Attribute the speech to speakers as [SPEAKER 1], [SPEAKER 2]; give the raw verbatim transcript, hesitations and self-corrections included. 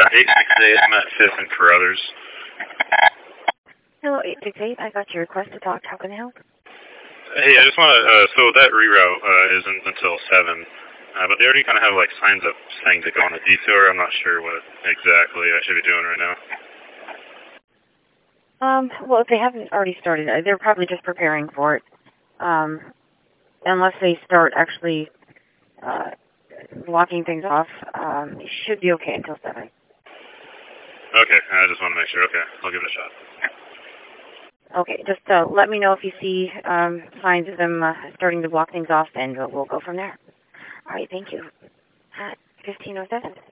[SPEAKER 1] eight six eight, I'm at fifth and Carruthers.
[SPEAKER 2] Hello, eight six eight. I got your request to talk. How can I help?
[SPEAKER 1] Hey, I just want to, uh, so that reroute uh, isn't until seven, uh, but they already kind of have, like, signs up saying to go on a detour. I'm not sure what exactly I should be doing right now.
[SPEAKER 2] Um, well, if they haven't already started, uh, they're probably just preparing for it. Um, unless they start actually uh, blocking things off, um, it should be okay until seven.
[SPEAKER 1] Okay, I just want to make sure. Okay, I'll give it a shot.
[SPEAKER 2] Okay, just uh, let me know if you see um, signs of them uh, starting to block things off, and we'll, we'll go from there. All right, thank you. At fifteen oh seven.